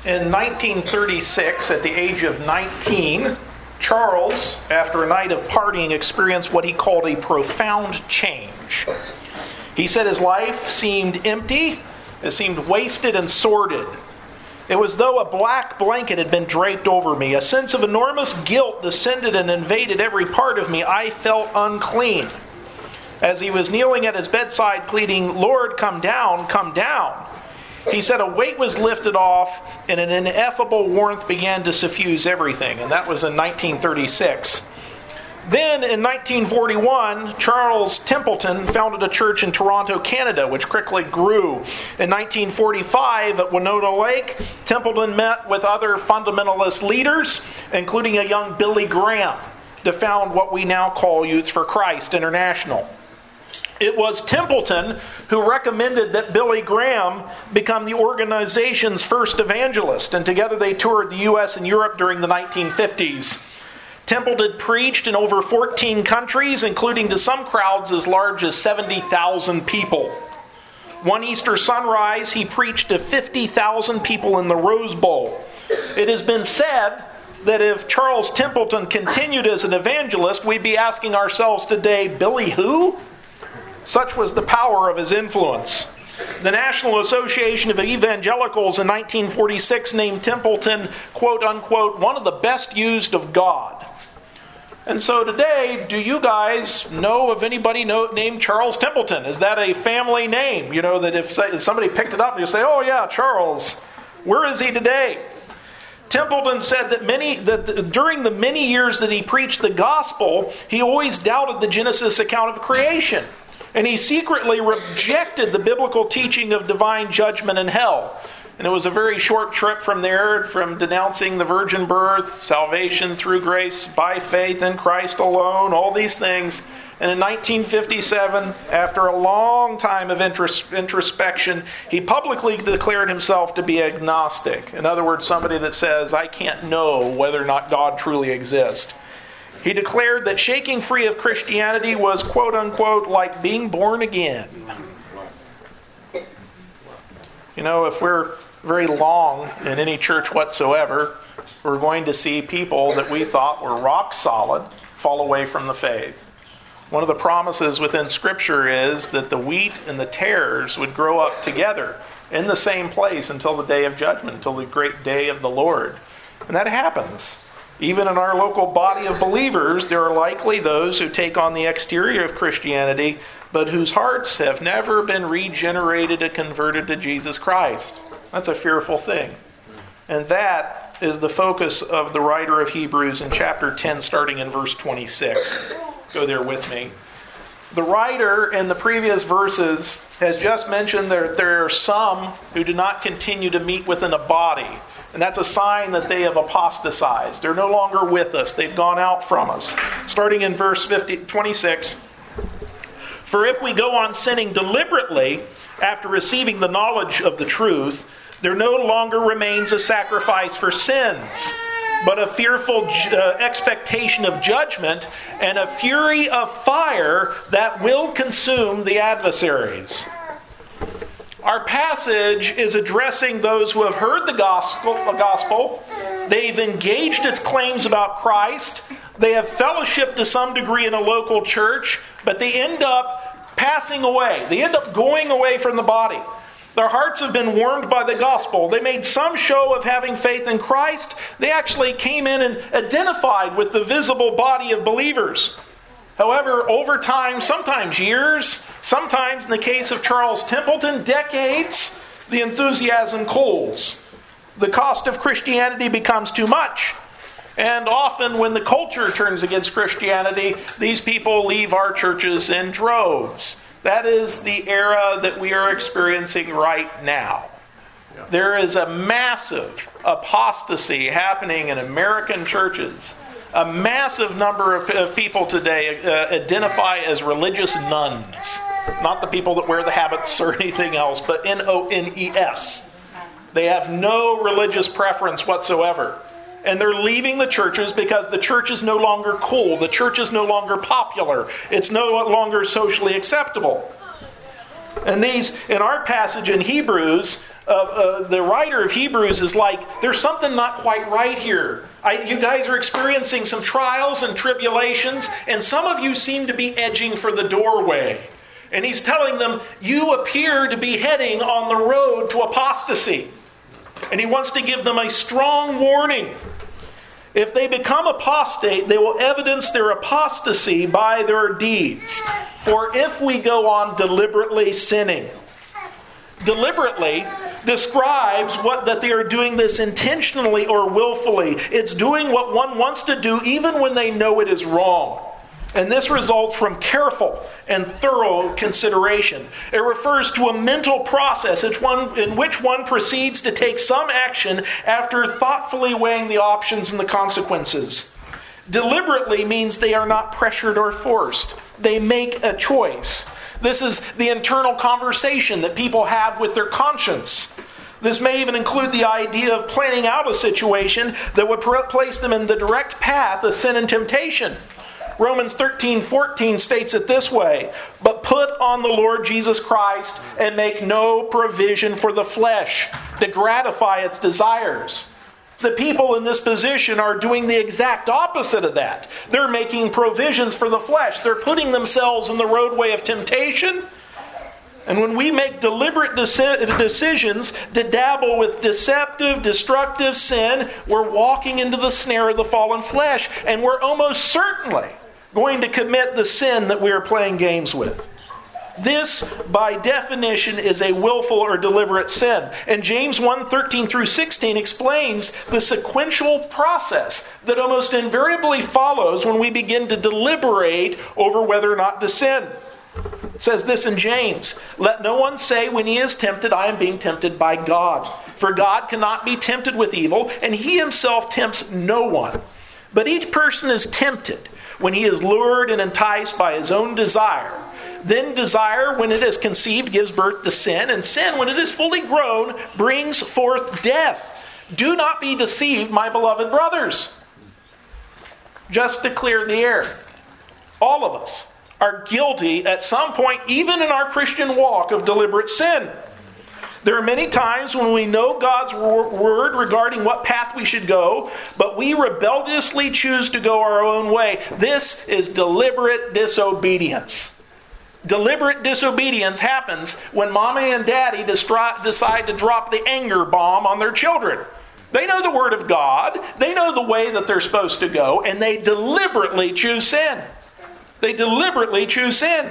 In 1936, at the age of 19, Charles, after a night of partying, experienced what he called a profound change. He said his life seemed empty, it seemed wasted and sordid. It was as though a black blanket had been draped over me. A sense of enormous guilt descended and invaded every part of me. I felt unclean. As he was kneeling at his bedside pleading, "Lord, come down, come down," he said a weight was lifted off and an ineffable warmth began to suffuse everything. And that was in 1936. Then in 1941, Charles Templeton founded a church in Toronto, Canada, which quickly grew. In 1945, at Winona Lake, Templeton met with other fundamentalist leaders, including a young Billy Graham, to found what we now call Youth for Christ International. It was Templeton who recommended that Billy Graham become the organization's first evangelist, and together they toured the U.S. and Europe during the 1950s. Templeton preached in over 14 countries, including to some crowds as large as 70,000 people. One Easter sunrise, he preached to 50,000 people in the Rose Bowl. It has been said that if Charles Templeton continued as an evangelist, we'd be asking ourselves today, Billy who? Such was the power of his influence. The National Association of Evangelicals in 1946 named Templeton, quote unquote, one of the best used of God. And so today, do you guys know of anybody named Charles Templeton? Is that a family name? You know, that if somebody picked it up and you say, oh yeah, Charles, where is he today? Templeton said that during the many years that he preached the gospel, he always doubted the Genesis account of creation. And he secretly rejected the biblical teaching of divine judgment and hell. And it was a very short trip from there, from denouncing the virgin birth, salvation through grace by faith in Christ alone, all these things. And in 1957, after a long time of introspection, he publicly declared himself to be agnostic. In other words, somebody that says, I can't know whether or not God truly exists. He declared that shaking free of Christianity was, quote unquote, like being born again. You know, if we're very long in any church whatsoever, we're going to see people that we thought were rock solid fall away from the faith. One of the promises within Scripture is that the wheat and the tares would grow up together in the same place until the day of judgment, until the great day of the Lord. And that happens. Even in our local body of believers, there are likely those who take on the exterior of Christianity, but whose hearts have never been regenerated and converted to Jesus Christ. That's a fearful thing. And that is the focus of the writer of Hebrews in chapter 10, starting in verse 26. Go there with me. The writer in the previous verses has just mentioned that there are some who do not continue to meet within a body. And that's a sign that they have apostatized. They're no longer with us. They've gone out from us. Starting in verse 26. For if we go on sinning deliberately after receiving the knowledge of the truth, there no longer remains a sacrifice for sins, but a fearful expectation of judgment and a fury of fire that will consume the adversaries. Our passage is addressing those who have heard the gospel. They've engaged its claims about Christ. They have fellowship to some degree in a local church, but they end up passing away. They end up going away from the body. Their hearts have been warmed by the gospel. They made some show of having faith in Christ. They actually came in and identified with the visible body of believers. However, over time, sometimes years, sometimes in the case of Charles Templeton, decades, the enthusiasm cools. The cost of Christianity becomes too much. And often when the culture turns against Christianity, these people leave our churches in droves. That is the era that we are experiencing right now. Yeah. There is a massive apostasy happening in American churches. A massive number of people today identify as religious nuns. Not the people that wear the habits or anything else, but N-O-N-E-S. They have no religious preference whatsoever. And they're leaving the churches because the church is no longer cool. The church is no longer popular. It's no longer socially acceptable. And these, in our passage in Hebrews, the writer of Hebrews is like, there's something not quite right here. You guys are experiencing some trials and tribulations, and some of you seem to be edging for the doorway. And he's telling them, you appear to be heading on the road to apostasy. And he wants to give them a strong warning. If they become apostate, they will evidence their apostasy by their deeds. For if we go on deliberately sinning, deliberately describes that they are doing this intentionally or willfully. It's doing what one wants to do even when they know it is wrong. And this results from careful and thorough consideration. It refers to a mental process in which one proceeds to take some action after thoughtfully weighing the options and the consequences. Deliberately means they are not pressured or forced. They make a choice. This is the internal conversation that people have with their conscience. This may even include the idea of planning out a situation that would place them in the direct path of sin and temptation. Romans 13:14 states it this way, but put on the Lord Jesus Christ and make no provision for the flesh to gratify its desires. The people in this position are doing the exact opposite of that. They're making provisions for the flesh. They're putting themselves in the roadway of temptation. And when we make deliberate decisions to dabble with deceptive, destructive sin, we're walking into the snare of the fallen flesh. And we're almost certainly going to commit the sin that we are playing games with. This, by definition, is a willful or deliberate sin. And James 1:13 through 16 explains the sequential process that almost invariably follows when we begin to deliberate over whether or not to sin. It says this in James, let no one say when he is tempted, I am being tempted by God. For God cannot be tempted with evil, and he himself tempts no one. But each person is tempted when he is lured and enticed by his own desire. Then desire, when it is conceived, gives birth to sin. And sin, when it is fully grown, brings forth death. Do not be deceived, my beloved brothers. Just to clear the air, all of us are guilty at some point, even in our Christian walk, of deliberate sin. There are many times when we know God's word regarding what path we should go, but we rebelliously choose to go our own way. This is deliberate disobedience. Deliberate disobedience happens when mommy and daddy decide to drop the anger bomb on their children. They know the word of God, they know the way that they're supposed to go, and they deliberately choose sin. They deliberately choose sin.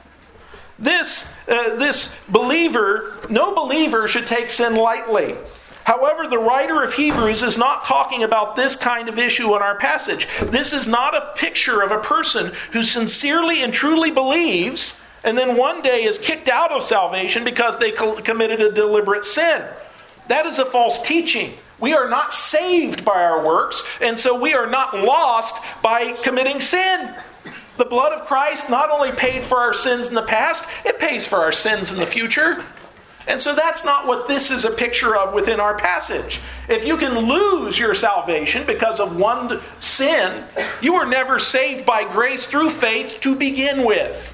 No believer should take sin lightly. However, the writer of Hebrews is not talking about this kind of issue in our passage. This is not a picture of a person who sincerely and truly believes and then one day is kicked out of salvation because they committed a deliberate sin. That is a false teaching. We are not saved by our works, and so we are not lost by committing sin. The blood of Christ not only paid for our sins in the past, it pays for our sins in the future. And so that's not what this is a picture of within our passage. If you can lose your salvation because of one sin, you were never saved by grace through faith to begin with.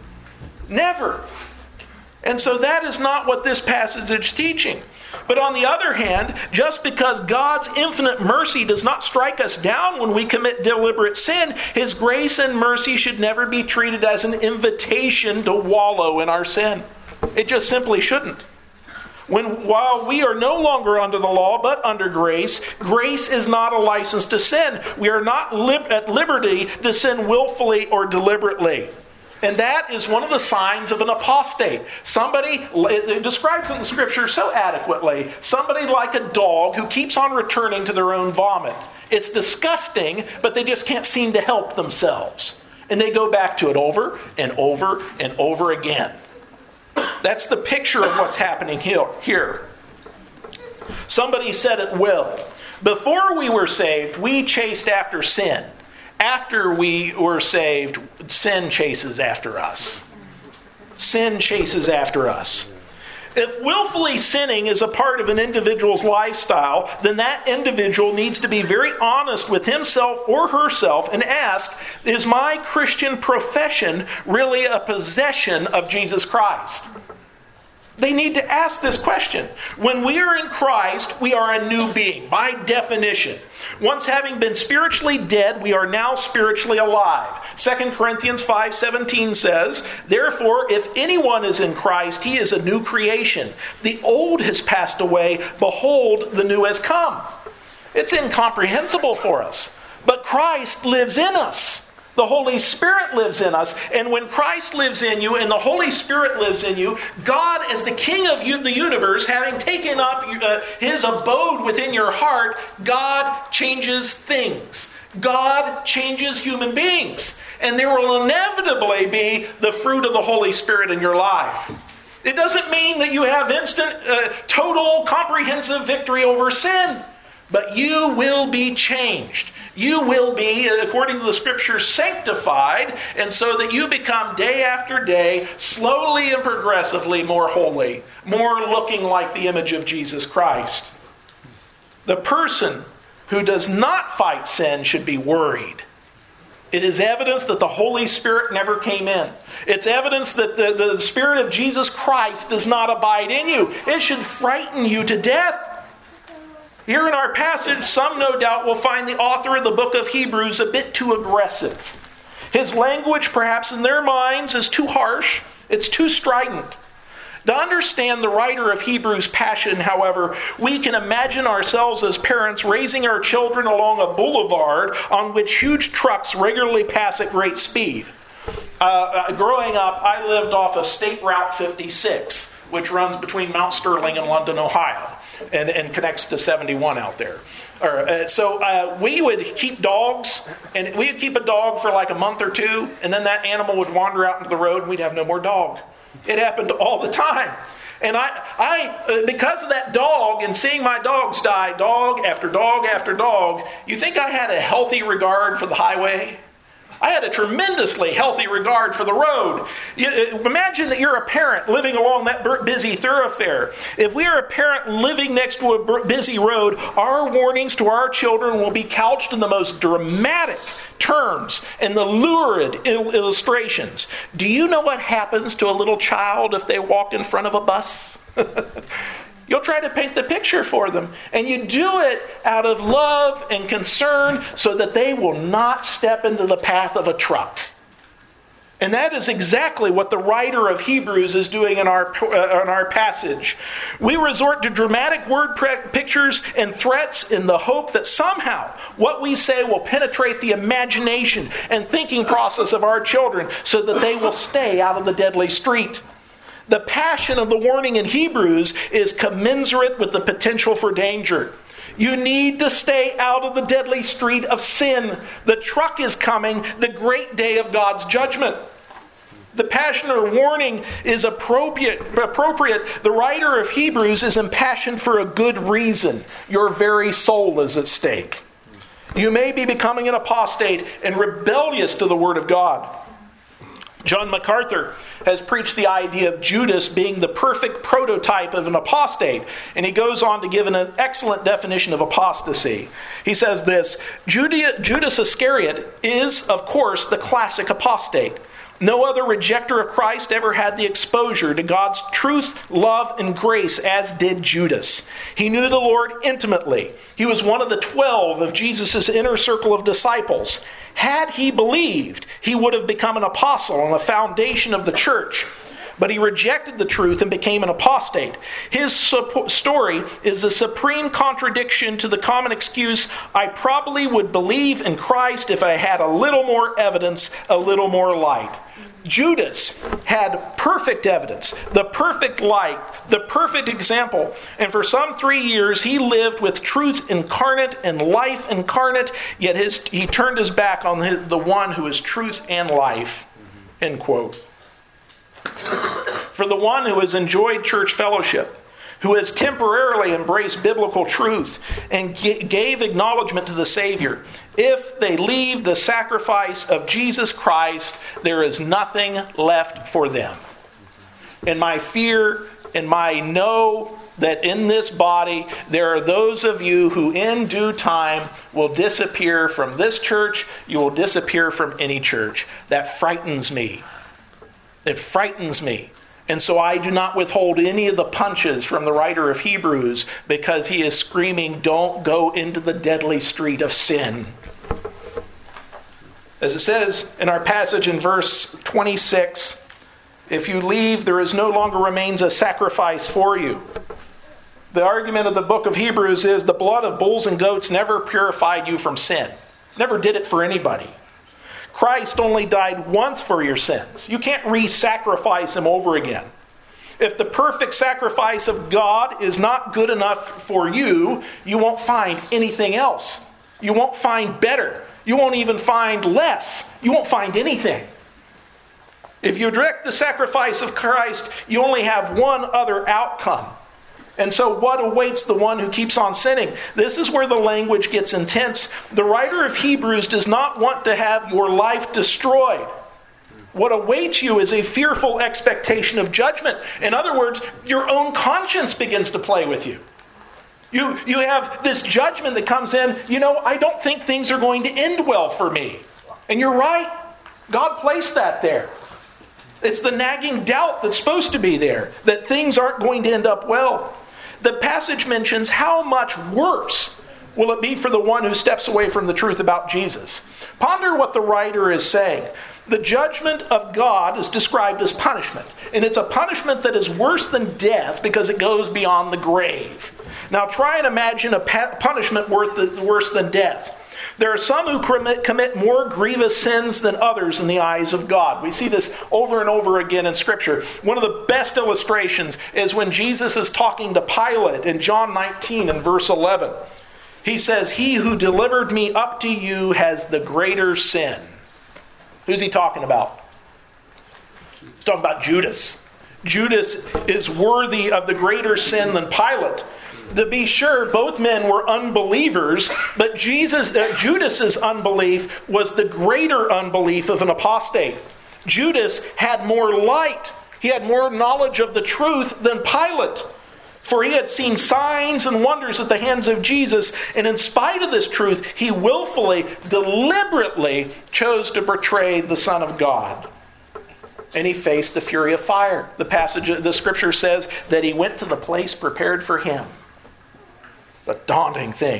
Never. And so that is not what this passage is teaching. But on the other hand, just because God's infinite mercy does not strike us down when we commit deliberate sin, His grace and mercy should never be treated as an invitation to wallow in our sin. It just simply shouldn't. While we are no longer under the law but under grace, grace is not a license to sin. We are not at liberty to sin willfully or deliberately. And that is one of the signs of an apostate. It describes in the Scripture so adequately, somebody like a dog who keeps on returning to their own vomit. It's disgusting, but they just can't seem to help themselves. And they go back to it over and over and over again. That's the picture of what's happening here. Somebody said it well. Before we were saved, we chased after sin. After we were saved, sin chases after us. Sin chases after us. If willfully sinning is a part of an individual's lifestyle, then that individual needs to be very honest with himself or herself and ask, is my Christian profession really a possession of Jesus Christ? They need to ask this question. When we are in Christ, we are a new being, by definition. Once having been spiritually dead, we are now spiritually alive. 2 Corinthians 5:17 says, "Therefore, if anyone is in Christ, he is a new creation. The old has passed away. Behold, the new has come." It's incomprehensible for us. But Christ lives in us. The Holy Spirit lives in us. And when Christ lives in you and the Holy Spirit lives in you, God, as the King of the universe, having taken up his abode within your heart, God changes things. God changes human beings. And there will inevitably be the fruit of the Holy Spirit in your life. It doesn't mean that you have instant, total, comprehensive victory over sin. But you will be changed. You will be, according to the Scriptures, sanctified, and so that you become day after day, slowly and progressively more holy, more looking like the image of Jesus Christ. The person who does not fight sin should be worried. It is evidence that the Holy Spirit never came in. It's evidence that the Spirit of Jesus Christ does not abide in you. It should frighten you to death. Here in our passage, some no doubt will find the author of the book of Hebrews a bit too aggressive. His language, perhaps in their minds, is too harsh. It's too strident. To understand the writer of Hebrews' passion, however, we can imagine ourselves as parents raising our children along a boulevard on which huge trucks regularly pass at great speed. Growing up, I lived off of State Route 56, which runs between Mount Sterling and London, Ohio. And connects to 71 out there. So we would keep dogs, and we would keep a dog for like a month or two, and then that animal would wander out into the road, and we'd have no more dog. It happened all the time. And I because of that dog and seeing my dogs die, dog after dog after dog, you think I had a healthy regard for the highway? I had a tremendously healthy regard for the road. Imagine that you're a parent living along that busy thoroughfare. If we are a parent living next to a busy road, our warnings to our children will be couched in the most dramatic terms and the lurid illustrations. Do you know what happens to a little child if they walk in front of a bus? You'll try to paint the picture for them. And you do it out of love and concern so that they will not step into the path of a truck. And that is exactly what the writer of Hebrews is doing in our passage. We resort to dramatic word pictures and threats in the hope that somehow what we say will penetrate the imagination and thinking process of our children so that they will stay out of the deadly street. The passion of the warning in Hebrews is commensurate with the potential for danger. You need to stay out of the deadly street of sin. The truck is coming, the great day of God's judgment. The passion or warning is appropriate. The writer of Hebrews is impassioned for a good reason. Your very soul is at stake. You may be becoming an apostate and rebellious to the Word of God. John MacArthur has preached the idea of Judas being the perfect prototype of an apostate, and he goes on to give an excellent definition of apostasy. He says this: Judas Iscariot is, of course, the classic apostate. No other rejecter of Christ ever had the exposure to God's truth, love, and grace as did Judas. He knew the Lord intimately. He was one of the 12 of Jesus' inner circle of disciples. Had he believed, he would have become an apostle on the foundation of the church. But he rejected the truth and became an apostate. His story is a supreme contradiction to the common excuse, I probably would believe in Christ if I had a little more evidence, a little more light. Judas had perfect evidence, the perfect light, the perfect example. And for some 3 years, he lived with truth incarnate and life incarnate, yet he turned his back on the one who is truth and life. End quote. For the one who has enjoyed church fellowship, who has temporarily embraced biblical truth and gave acknowledgement to the Savior, if they leave the sacrifice of Jesus Christ, there is nothing left for them. And my fear and my know that in this body, there are those of you who in due time will disappear from this church, you will disappear from any church. That frightens me. It frightens me. And so I do not withhold any of the punches from the writer of Hebrews because he is screaming, don't go into the deadly street of sin. As it says in our passage in verse 26, if you leave, there is no longer remains a sacrifice for you. The argument of the book of Hebrews is the blood of bulls and goats never purified you from sin. Never did it for anybody. Christ only died once for your sins. You can't re-sacrifice him over again. If the perfect sacrifice of God is not good enough for you, you won't find anything else. You won't find better. You won't even find less. You won't find anything. If you reject the sacrifice of Christ, you only have one other outcome. And so what awaits the one who keeps on sinning? This is where the language gets intense. The writer of Hebrews does not want to have your life destroyed. What awaits you is a fearful expectation of judgment. In other words, your own conscience begins to play with you. You have this judgment that comes in, I don't think things are going to end well for me. And you're right. God placed that there. It's the nagging doubt that's supposed to be there, that things aren't going to end up well. The passage mentions how much worse will it be for the one who steps away from the truth about Jesus. Ponder what the writer is saying. The judgment of God is described as punishment. And it's a punishment that is worse than death because it goes beyond the grave. Now try and imagine a punishment worse than death. There are some who commit more grievous sins than others in the eyes of God. We see this over and over again in Scripture. One of the best illustrations is when Jesus is talking to Pilate in John 19 and verse 11. He says, "He who delivered me up to you has the greater sin." Who's he talking about? He's talking about Judas. Judas is worthy of the greater sin than Pilate. To be sure, both men were unbelievers, but Judas's unbelief was the greater unbelief of an apostate. Judas had more light. He had more knowledge of the truth than Pilate. For he had seen signs and wonders at the hands of Jesus, and in spite of this truth, he willfully, deliberately chose to betray the Son of God. And he faced the fury of fire. The scripture says that he went to the place prepared for him. A daunting thing.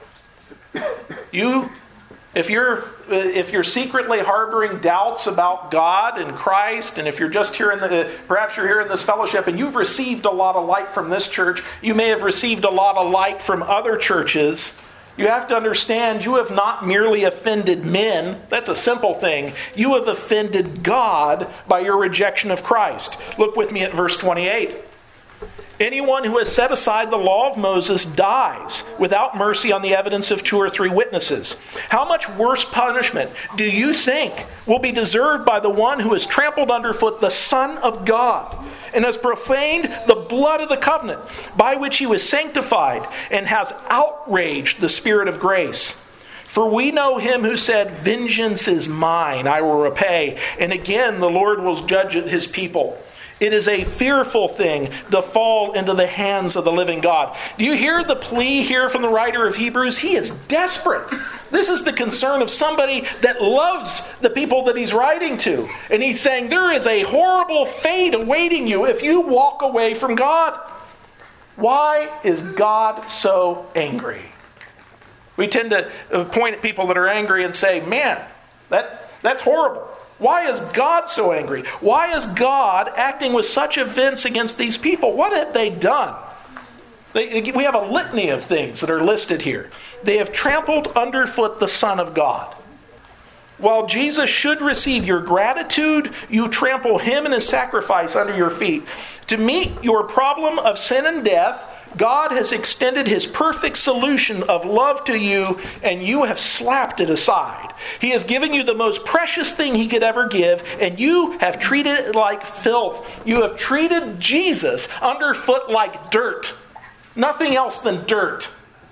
If you're secretly harboring doubts about God and Christ, and if you're just perhaps you're here in this fellowship and you've received a lot of light from this church, you may have received a lot of light from other churches. You have to understand you have not merely offended men. That's a simple thing. You have offended God by your rejection of Christ. Look with me at verse 28. Anyone who has set aside the law of Moses dies without mercy on the evidence of 2 or 3 witnesses. How much worse punishment do you think will be deserved by the one who has trampled underfoot the Son of God and has profaned the blood of the covenant by which he was sanctified and has outraged the Spirit of grace? For we know him who said, "Vengeance is mine, I will repay." And again, the Lord will judge his people. It is a fearful thing to fall into the hands of the living God. Do you hear the plea here from the writer of Hebrews? He is desperate. This is the concern of somebody that loves the people that he's writing to. And he's saying there is a horrible fate awaiting you if you walk away from God. Why is God so angry? We tend to point at people that are angry and say, man, that's horrible. Why is God so angry? Why is God acting with such offense against these people? What have they done? We have a litany of things that are listed here. They have trampled underfoot the Son of God. While Jesus should receive your gratitude, you trample him and his sacrifice under your feet. To meet your problem of sin and death, God has extended his perfect solution of love to you, and you have slapped it aside. He has given you the most precious thing he could ever give, and you have treated it like filth. You have treated Jesus underfoot like dirt. Nothing else than dirt.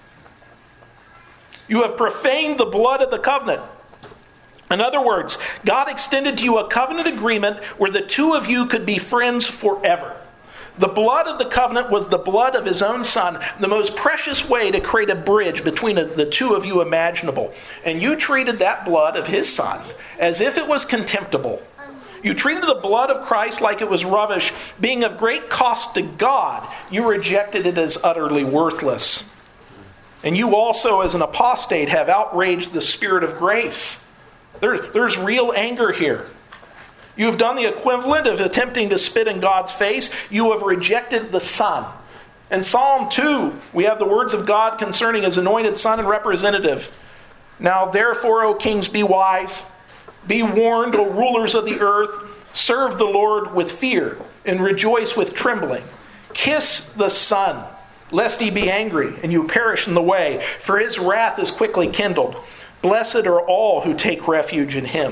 You have profaned the blood of the covenant. In other words, God extended to you a covenant agreement where the two of you could be friends forever. The blood of the covenant was the blood of his own Son, the most precious way to create a bridge between the two of you imaginable. And you treated that blood of his Son as if it was contemptible. You treated the blood of Christ like it was rubbish, being of great cost to God. You rejected it as utterly worthless. And you also, as an apostate, have outraged the Spirit of grace. There's real anger here. You have done the equivalent of attempting to spit in God's face. You have rejected the Son. In Psalm 2, we have the words of God concerning His anointed Son and representative. Now therefore, O kings, be wise. Be warned, O rulers of the earth. Serve the Lord with fear and rejoice with trembling. Kiss the Son, lest He be angry and you perish in the way, for His wrath is quickly kindled. Blessed are all who take refuge in Him.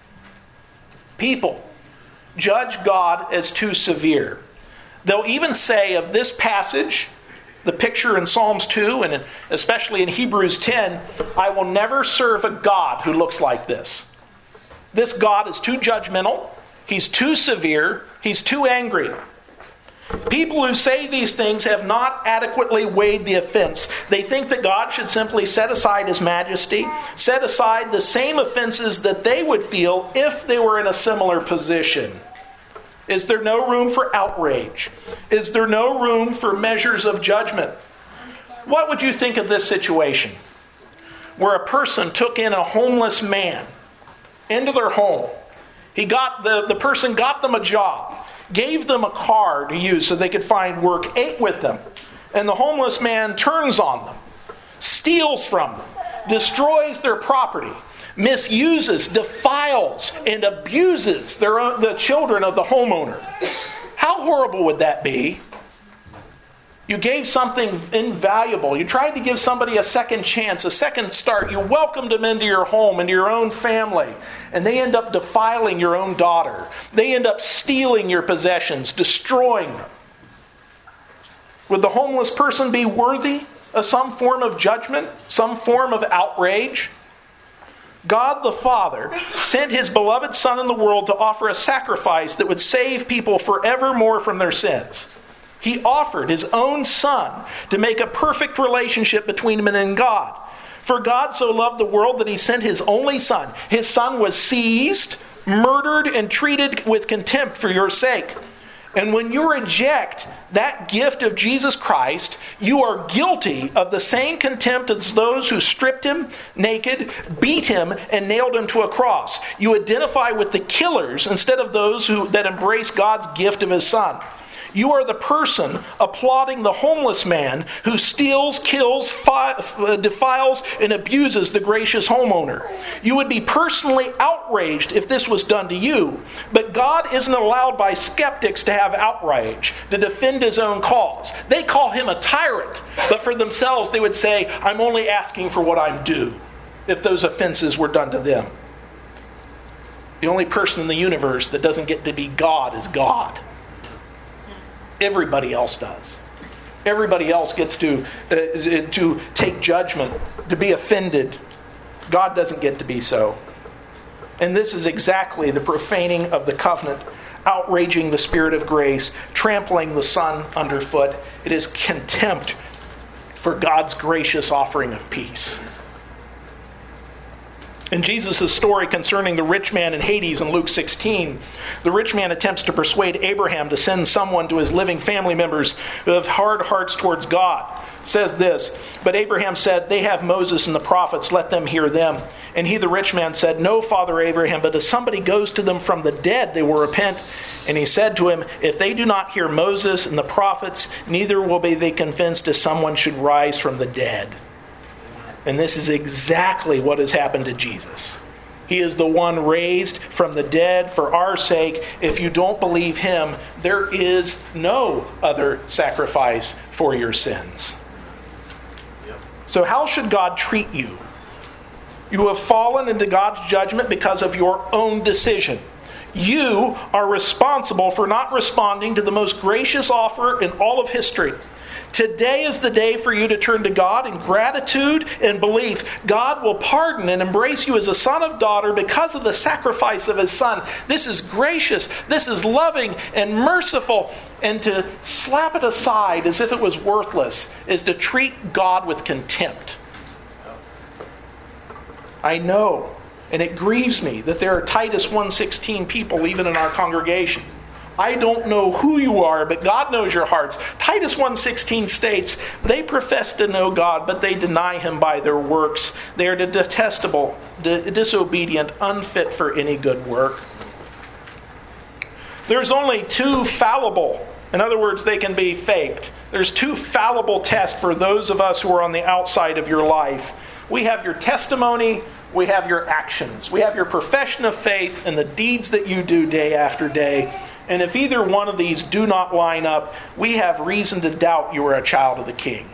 People judge God as too severe. They'll even say of this passage, the picture in Psalms 2 and especially in Hebrews 10, I will never serve a God who looks like this. This God is too judgmental. He's too severe. He's too angry. People who say these things have not adequately weighed the offense. They think that God should simply set aside His majesty, set aside the same offenses that they would feel if they were in a similar position. Is there no room for outrage? Is there no room for measures of judgment? What would you think of this situation? Where a person took in a homeless man into their home. The person got them a job, gave them a car to use so they could find work, ate with them, and the homeless man turns on them, steals from them, destroys their property, misuses, defiles, and abuses the children of the homeowner. How horrible would that be? You gave something invaluable. You tried to give somebody a second chance, a second start. You welcomed them into your home, into your own family. And they end up defiling your own daughter. They end up stealing your possessions, destroying them. Would the homeless person be worthy of some form of judgment, some form of outrage? God the Father sent His beloved Son in the world to offer a sacrifice that would save people forevermore from their sins. He offered His own Son to make a perfect relationship between man and God. For God so loved the world that He sent His only Son. His Son was seized, murdered, and treated with contempt for your sake. And when you reject that gift of Jesus Christ, you are guilty of the same contempt as those who stripped Him naked, beat Him, and nailed Him to a cross. You identify with the killers instead of those that embrace God's gift of His Son. You are the person applauding the homeless man who steals, kills, defiles, and abuses the gracious homeowner. You would be personally outraged if this was done to you. But God isn't allowed by skeptics to have outrage, to defend His own cause. They call Him a tyrant, but for themselves they would say, I'm only asking for what I'm due, if those offenses were done to them. The only person in the universe that doesn't get to be God is God. Everybody else does. Everybody else gets to take judgment, to be offended. God doesn't get to be so. And this is exactly the profaning of the covenant, outraging the Spirit of grace, trampling the Son underfoot. It is contempt for God's gracious offering of peace. In Jesus' story concerning the rich man in Hades in Luke 16, the rich man attempts to persuade Abraham to send someone to his living family members who have hard hearts towards God. It says this, but Abraham said, they have Moses and the prophets, let them hear them. And he, the rich man, said, no, Father Abraham, but if somebody goes to them from the dead, they will repent. And he said to him, if they do not hear Moses and the prophets, neither will be they convinced if someone should rise from the dead. And this is exactly what has happened to Jesus. He is the one raised from the dead for our sake. If you don't believe Him, there is no other sacrifice for your sins. So how should God treat you? You have fallen into God's judgment because of your own decision. You are responsible for not responding to the most gracious offer in all of history. Today is the day for you to turn to God in gratitude and belief. God will pardon and embrace you as a son or daughter because of the sacrifice of His Son. This is gracious. This is loving and merciful. And to slap it aside as if it was worthless is to treat God with contempt. I know And it grieves me that there are Titus 1:16 people even in our congregation. I don't know who you are, but God knows your hearts. Titus 1:16 states, they profess to know God, but they deny him by their works. They are detestable, disobedient, unfit for any good work. There's only two fallible, in other words, they can be faked. There's two fallible tests for those of us who are on the outside of your life. We have your testimony, we have your actions. We have your profession of faith and the deeds that you do day after day. And if either one of these do not line up, we have reason to doubt you are a child of the King.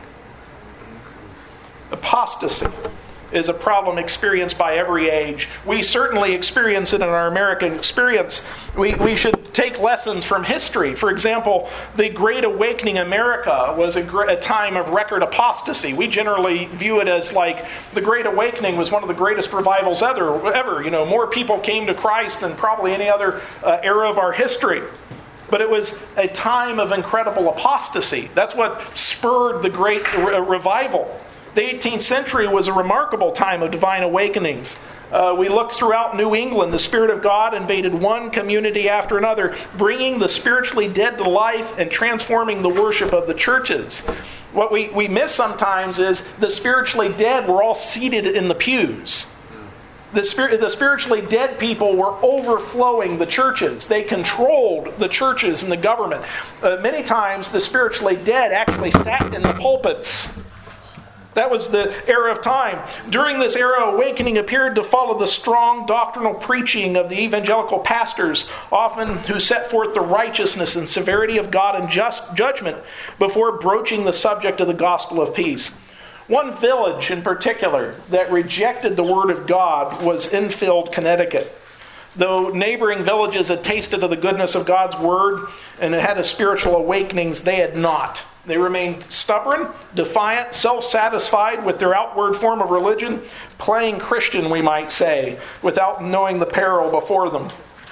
Apostasy is a problem experienced by every age. We certainly experience it in our American experience. We should take lessons from history. For example, the Great Awakening in America was a time of record apostasy. We generally view it as like the Great Awakening was one of the greatest revivals ever. You know, more people came to Christ than probably any other era of our history. But it was a time of incredible apostasy. That's what spurred the Great Revival. The 18th century was a remarkable time of divine awakenings. We look throughout New England. The Spirit of God invaded one community after another, bringing the spiritually dead to life and transforming the worship of the churches. What we miss sometimes is the spiritually dead were all seated in the pews. The spiritually dead people were overflowing the churches. They controlled the churches and the government. Many times the spiritually dead actually sat in the pulpits. That was the era of time. During this era, awakening appeared to follow the strong doctrinal preaching of the evangelical pastors, often who set forth the righteousness and severity of God and just judgment before broaching the subject of the gospel of peace. One village in particular that rejected the word of God was Enfield, Connecticut. Though neighboring villages had tasted of the goodness of God's word and had a spiritual awakenings, they had not. They remained stubborn, defiant, self-satisfied with their outward form of religion, playing Christian, we might say, without knowing the peril before them.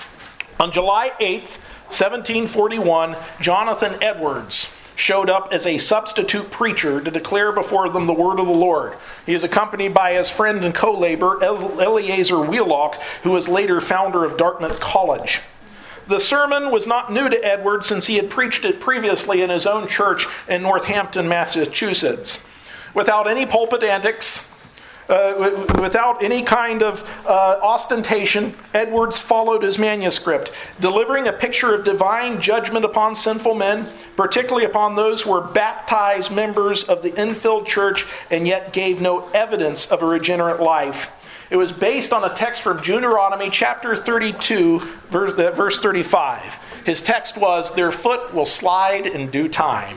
On July 8th, 1741, Jonathan Edwards showed up as a substitute preacher to declare before them the word of the Lord. He is accompanied by his friend and co-laborer, Eleazar Wheelock, who was later founder of Dartmouth College. The sermon was not new to Edwards since he had preached it previously in his own church in Northampton, Massachusetts. Without any pulpit antics, without any kind of ostentation, Edwards followed his manuscript, delivering a picture of divine judgment upon sinful men, particularly upon those who were baptized members of the Enfield Church and yet gave no evidence of a regenerate life. It was based on a text from Deuteronomy chapter 32, verse 35. His text was, "Their foot will slide in due time."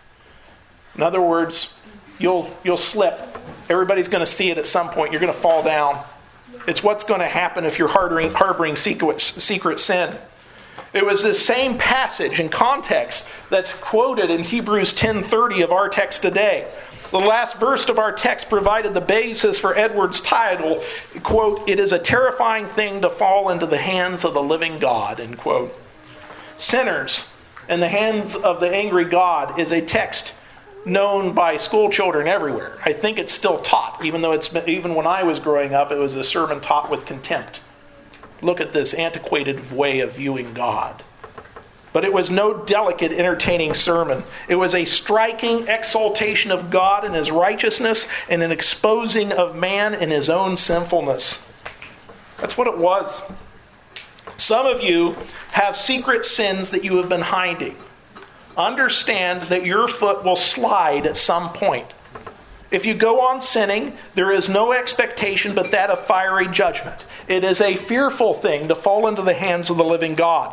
In other words, you'll slip. Everybody's going to see it at some point. You're going to fall down. It's what's going to happen if you're harboring secret sin. It was this same passage and context that's quoted in Hebrews 10:30 of our text today. The last verse of our text provided the basis for Edwards' title, quote, "It is a terrifying thing to fall into the hands of the living God," end quote. Sinners in the hands of the angry God is a text known by school children everywhere. I think it's still taught, even though even when I was growing up, it was a sermon taught with contempt. Look at this antiquated way of viewing God. But it was no delicate, entertaining sermon. It was a striking exaltation of God and his righteousness and an exposing of man in his own sinfulness. That's what it was. Some of you have secret sins that you have been hiding. Understand that your foot will slide at some point. If you go on sinning, there is no expectation but that of fiery judgment. It is a fearful thing to fall into the hands of the living God.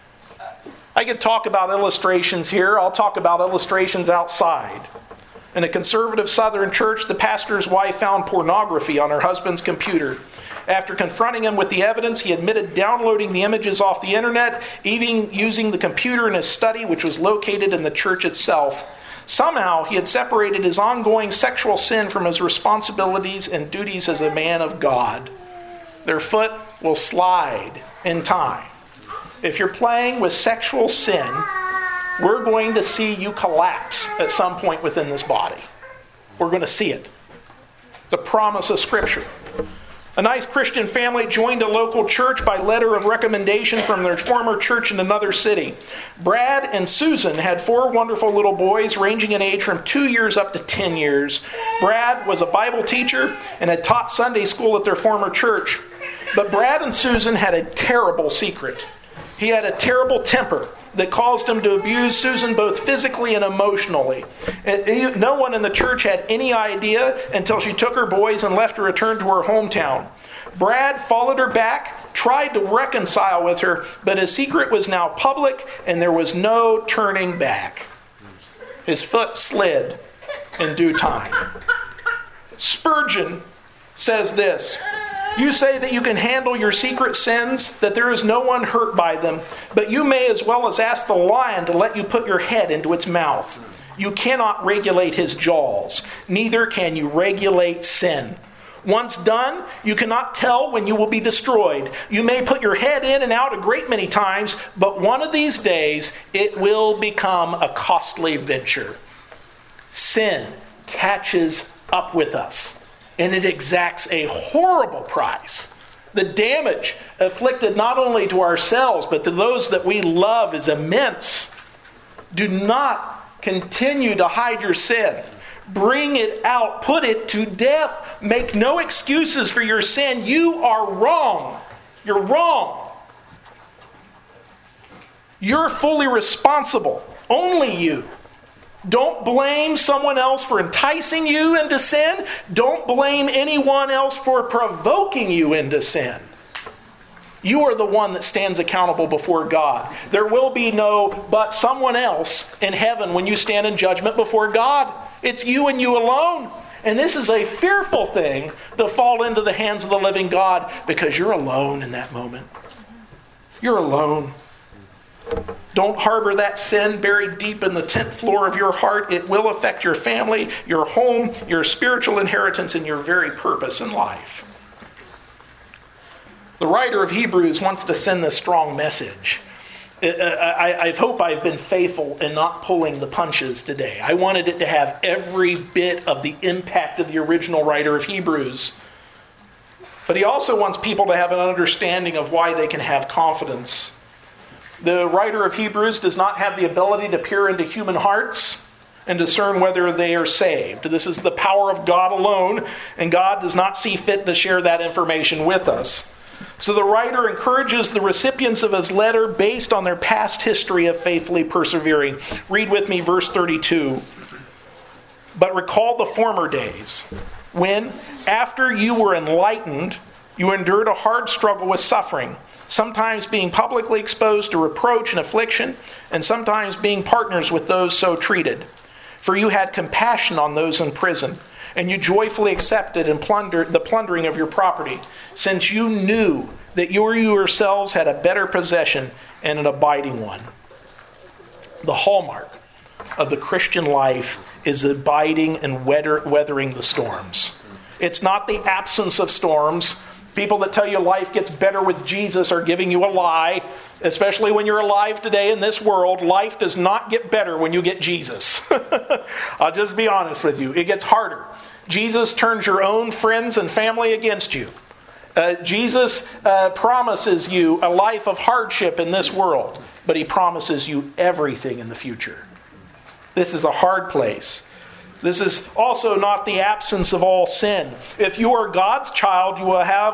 I could talk about illustrations here. I'll talk about illustrations outside. In a conservative Southern church, the pastor's wife found pornography on her husband's computer. After confronting him with the evidence, he admitted downloading the images off the internet, even using the computer in his study, which was located in the church itself. Somehow, he had separated his ongoing sexual sin from his responsibilities and duties as a man of God. Their foot will slide in time. If you're playing with sexual sin, we're going to see you collapse at some point within this body. We're going to see it. It's a promise of Scripture. A nice Christian family joined a local church by letter of recommendation from their former church in another city. Brad and Susan had 4 wonderful little boys ranging in age from 2 years up to 10 years. Brad was a Bible teacher and had taught Sunday school at their former church. But Brad and Susan had a terrible secret. He had a terrible temper that caused him to abuse Susan both physically and emotionally. No one in the church had any idea until she took her boys and left to return to her hometown. Brad followed her back, tried to reconcile with her, but his secret was now public and there was no turning back. His foot slid in due time. Spurgeon says this: "You say that you can handle your secret sins, that there is no one hurt by them, but you may as well as ask the lion to let you put your head into its mouth. You cannot regulate his jaws, neither can you regulate sin. Once done, you cannot tell when you will be destroyed. You may put your head in and out a great many times, but one of these days it will become a costly venture." Sin catches up with us. And it exacts a horrible price. The damage inflicted not only to ourselves, but to those that we love is immense. Do not continue to hide your sin. Bring it out. Put it to death. Make no excuses for your sin. You are wrong. You're wrong. You're fully responsible. Only you. Don't blame someone else for enticing you into sin. Don't blame anyone else for provoking you into sin. You are the one that stands accountable before God. There will be no but someone else in heaven when you stand in judgment before God. It's you and you alone. And this is a fearful thing to fall into the hands of the living God, because you're alone in that moment. You're alone. Don't harbor that sin buried deep in the tent floor of your heart. It will affect your family, your home, your spiritual inheritance, and your very purpose in life. The writer of Hebrews wants to send this strong message. I hope I've been faithful in not pulling the punches today. I wanted it to have every bit of the impact of the original writer of Hebrews. But he also wants people to have an understanding of why they can have confidence. The writer of Hebrews does not have the ability to peer into human hearts and discern whether they are saved. This is the power of God alone, and God does not see fit to share that information with us. So the writer encourages the recipients of his letter based on their past history of faithfully persevering. Read with me verse 32. "But recall the former days, when, after you were enlightened, you endured a hard struggle with suffering, sometimes being publicly exposed to reproach and affliction, and sometimes being partners with those so treated. For you had compassion on those in prison, and you joyfully accepted and the plundering of your property, since you knew that you yourselves had a better possession and an abiding one." The hallmark of the Christian life is abiding and weathering the storms. It's not the absence of storms. People that tell you life gets better with Jesus are giving you a lie, especially when you're alive today in this world. Life does not get better when you get Jesus. I'll just be honest with you. It gets harder. Jesus turns your own friends and family against you. Jesus promises you a life of hardship in this world, but he promises you everything in the future. This is a hard place. This is also not the absence of all sin. If you are God's child, you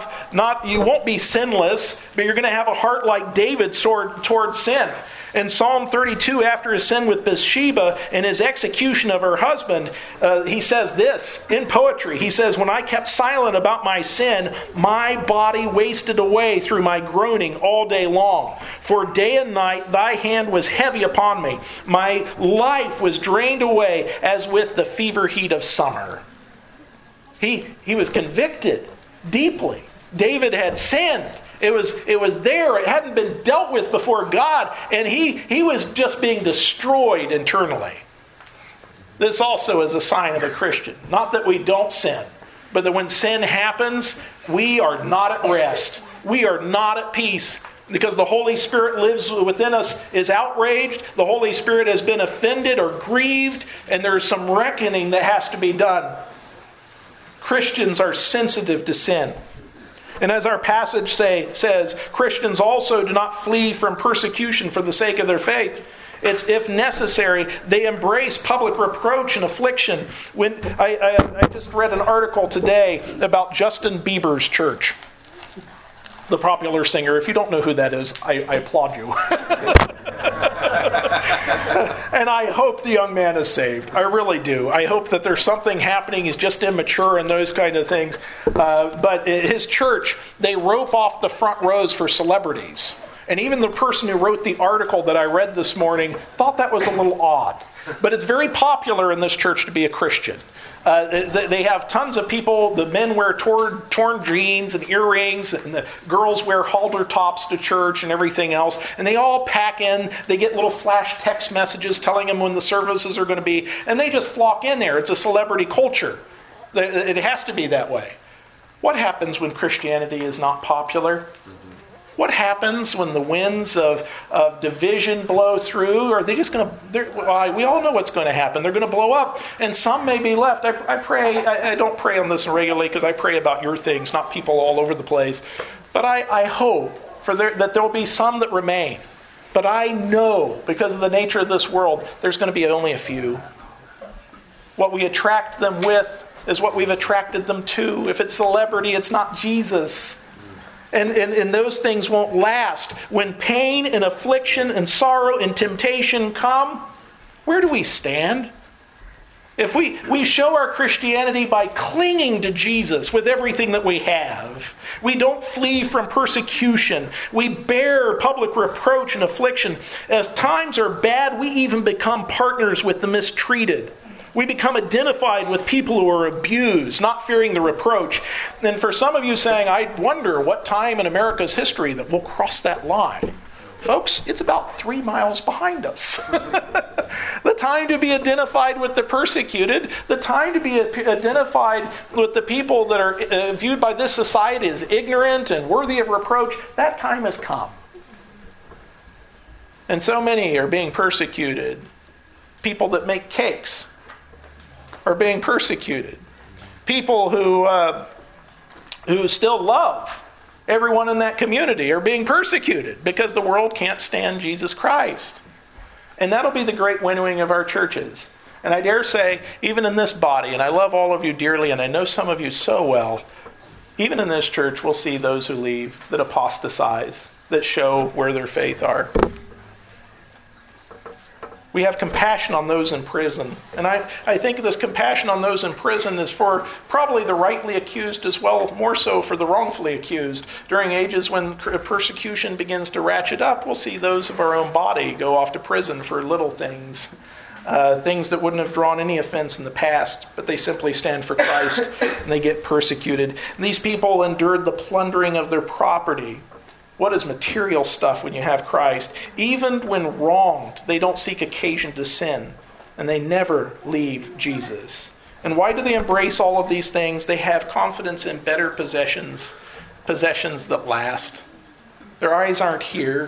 won't be sinless, but you're going to have a heart like David's toward sin. In Psalm 32, after his sin with Bathsheba and his execution of her husband, he says this in poetry. He says, "When I kept silent about my sin, my body wasted away through my groaning all day long. For day and night thy hand was heavy upon me. My life was drained away as with the fever heat of summer." He was convicted deeply. David had sinned. It was there. It hadn't been dealt with before God, and he was just being destroyed internally. This also is a sign of a Christian. Not that we don't sin, but that when sin happens, we are not at rest. We are not at peace, because the Holy Spirit lives within us, is outraged. The Holy Spirit has been offended or grieved, and there's some reckoning that has to be done. Christians are sensitive to sin. And as our passage says, Christians also do not flee from persecution for the sake of their faith. It's if necessary, they embrace public reproach and affliction. When I just read an article today about Justin Bieber's church, the popular singer. If you don't know who that is, I applaud you. And I hope the young man is saved. I really do. I hope that there's something happening. He's just immature and those kind of things. But his church, they rope off the front rows for celebrities. And even the person who wrote the article that I read this morning thought that was a little odd. But it's very popular in this church to be a Christian. They have tons of people. The men wear torn jeans and earrings, and the girls wear halter tops to church and everything else. And they all pack in. They get little flash text messages telling them when the services are going to be. And they just flock in there. It's a celebrity culture. It has to be that way. What happens when Christianity is not popular? What happens when the winds of division blow through? Are they just going to... we all know what's going to happen. They're going to blow up, and some may be left. I pray... I don't pray on this regularly because I pray about your things, not people all over the place. But I hope that there will be some that remain. But I know, because of the nature of this world, there's going to be only a few. What we attract them with is what we've attracted them to. If it's celebrity, it's not Jesus. And those things won't last. When pain and affliction and sorrow and temptation come, where do we stand? If we show our Christianity by clinging to Jesus with everything that we have, we don't flee from persecution. We bear public reproach and affliction. As times are bad, we even become partners with the mistreated. We become identified with people who are abused, not fearing the reproach. And for some of you saying, I wonder what time in America's history that we'll cross that line. Folks, it's about 3 miles behind us. The time to be identified with the persecuted, the time to be identified with the people that are viewed by this society as ignorant and worthy of reproach, that time has come. And so many are being persecuted. People that make cakes are being persecuted. People who still love everyone in that community are being persecuted because the world can't stand Jesus Christ. And that'll be the great winnowing of our churches. And I dare say, even in this body, and I love all of you dearly, and I know some of you so well, even in this church, we'll see those who leave, that apostatize, that show where their faith are. We have compassion on those in prison. And I think this compassion on those in prison is for probably the rightly accused as well, more so for the wrongfully accused. During ages when persecution begins to ratchet up, we'll see those of our own body go off to prison for little things. Things that wouldn't have drawn any offense in the past, but they simply stand for Christ and they get persecuted. And these people endured the plundering of their property. What is material stuff when you have Christ? Even when wronged, they don't seek occasion to sin, and they never leave Jesus. And why do they embrace all of these things? They have confidence in better possessions that last. Their eyes aren't here.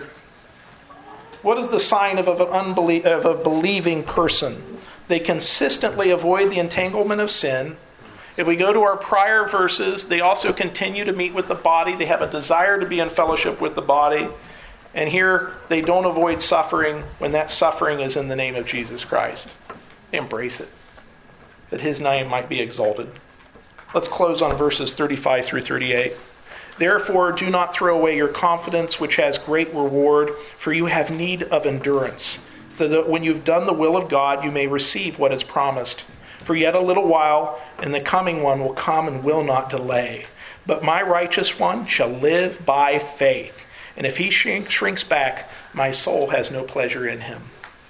What is the sign of a believing person? They consistently avoid the entanglement of sin. If we go to our prior verses, they also continue to meet with the body. They have a desire to be in fellowship with the body. And here, they don't avoid suffering when that suffering is in the name of Jesus Christ. They embrace it, that his name might be exalted. Let's close on verses 35 through 38. Therefore, do not throw away your confidence, which has great reward, for you have need of endurance, so that when you've done the will of God, you may receive what is promised. For yet a little while, and the coming one will come and will not delay. But my righteous one shall live by faith. And if he shrinks back, my soul has no pleasure in him.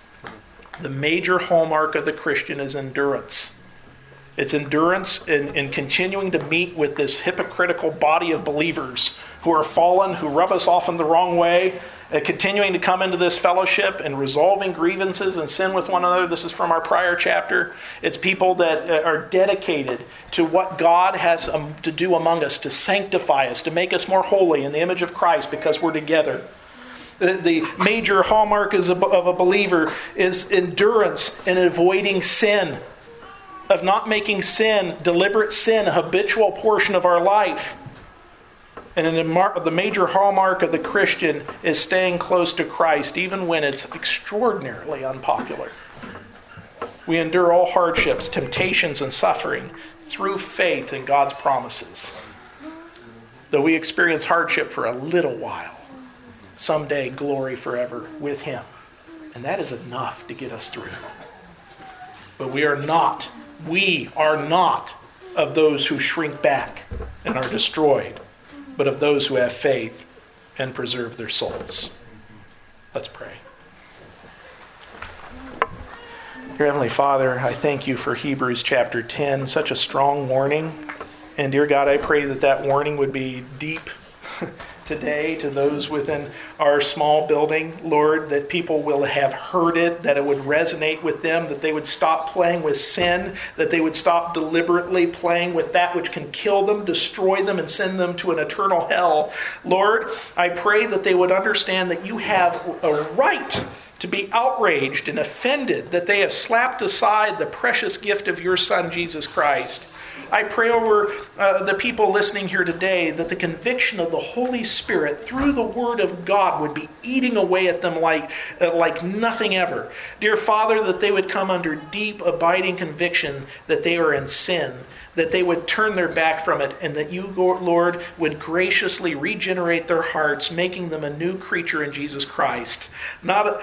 The major hallmark of the Christian is endurance. It's endurance in continuing to meet with this hypocritical body of believers who are fallen, who rub us off in the wrong way, continuing to come into this fellowship and resolving grievances and sin with one another. This is from our prior chapter. It's people that are dedicated to what God has to do among us, to sanctify us, to make us more holy in the image of Christ because we're together. The major hallmark of a believer is endurance in avoiding sin, of not making sin, deliberate sin, a habitual portion of our life. And the major hallmark of the Christian is staying close to Christ, even when it's extraordinarily unpopular. We endure all hardships, temptations, and suffering through faith in God's promises. Though we experience hardship for a little while, someday glory forever with Him. And that is enough to get us through. But we are not of those who shrink back and are destroyed, but of those who have faith and preserve their souls. Let's pray. Dear Heavenly Father, I thank you for Hebrews chapter 10, such a strong warning. And dear God, I pray that warning would be deep today to those within our small building, Lord, that people will have heard it, that it would resonate with them, that they would stop playing with sin, that they would stop deliberately playing with that which can kill them, destroy them, and send them to an eternal hell. Lord, I pray that they would understand that you have a right to be outraged and offended that they have slapped aside the precious gift of your Son, Jesus Christ. I pray over the people listening here today that the conviction of the Holy Spirit through the Word of God would be eating away at them like nothing ever. Dear Father, that they would come under deep, abiding conviction that they are in sin, that they would turn their back from it, and that you, Lord, would graciously regenerate their hearts, making them a new creature in Jesus Christ. Not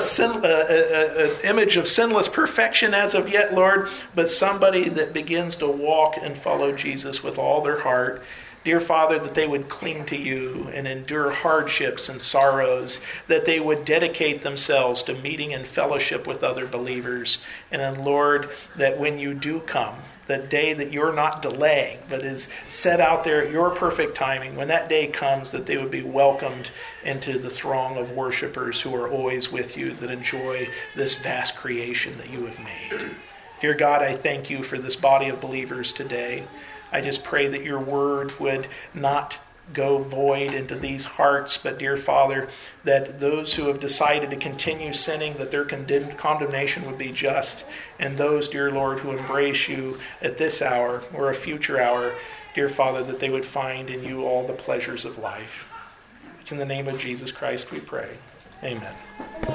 an image of sinless perfection as of yet, Lord, but somebody that begins to walk and follow Jesus with all their heart. Dear Father, that they would cling to you and endure hardships and sorrows, that they would dedicate themselves to meeting in fellowship with other believers. And then, Lord, that when you do come, the day that you're not delaying, but is set out there at your perfect timing, when that day comes, that they would be welcomed into the throng of worshipers who are always with you, that enjoy this vast creation that you have made. Dear God, I thank you for this body of believers today. I just pray that your word would not go void into these hearts, but dear Father, that those who have decided to continue sinning, that their condemnation would be just, and those, dear Lord, who embrace you at this hour or a future hour, dear Father, that they would find in you all the pleasures of life. It's in the name of Jesus Christ we pray. Amen.